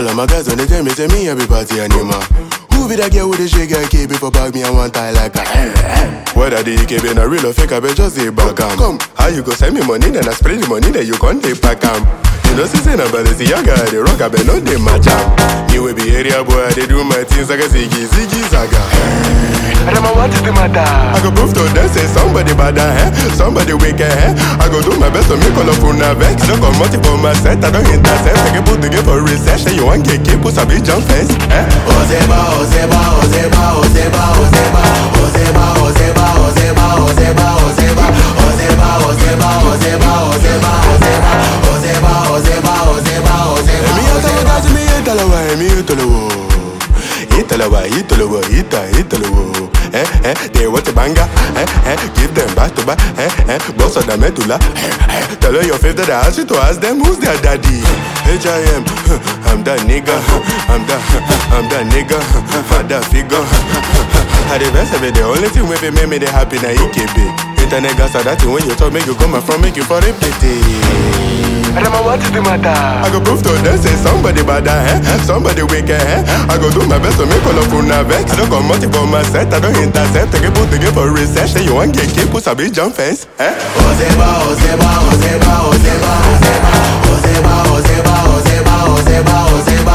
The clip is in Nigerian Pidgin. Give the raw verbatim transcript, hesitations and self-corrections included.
of my guys when they tell me, say me every party animal. Who be that girl with the shake and keep before bag me and one tie like a whether the E K B na real or fake, I bet just say back am. Come, how you go send me money, then I spray the money, then you can't take back am. You know, since I'm about to see young guy, the rock, I bet no they match am. You will be area boy, they do my things like a ziggy, ziggy, zaga. I don't know what is the matter. I go prove to them, say somebody bad, eh? Somebody wicked, eh? I go do my best to make all of una vex. I don't come out for my set, I don't intercept. I can put together for research, and you want get keep, put a big jump fence, eh? Ozeba, Ozeba, Ozeba, Ozeba, Ozeba, Ozeba, Ozeba, Ozeba, Ozeba, Ozeba, Ozeba, Ozeba, Ozeba, Ozeba, Ozeba, Ozeba, Ozeba, Ozeba, Ozeba. Me ata lo gazi, me ata lo wa, me ata lo wo. Ita lo wa, ita lo wa, ita, ita lo wo. Eh, eh, they want a banger, eh, eh, give them back to back, eh, eh, boss of the medulla, eh, eh, tell her your favorite that I ask you to ask them who's their daddy. H I M, I'm that nigga, I'm that, I'm that nigga, I'm that figure. I the best of it, the only thing with it make me the happy na E K B. Internet gas are that thing when you talk, make you come from, make you for a pity. I don't know what is the matter. I go prove to them, say somebody bad, eh? Somebody wicked, eh? I go do my best to make all of una vex. I don't come out for my set, I don't intercept. I can put together for research, then you want get keep, put a big jump fence, eh? Ozeba, Ozeba, Ozeba, Ozeba, Ozeba, Ozeba, Ozeba, Ozeba, Ozeba, Ozeba.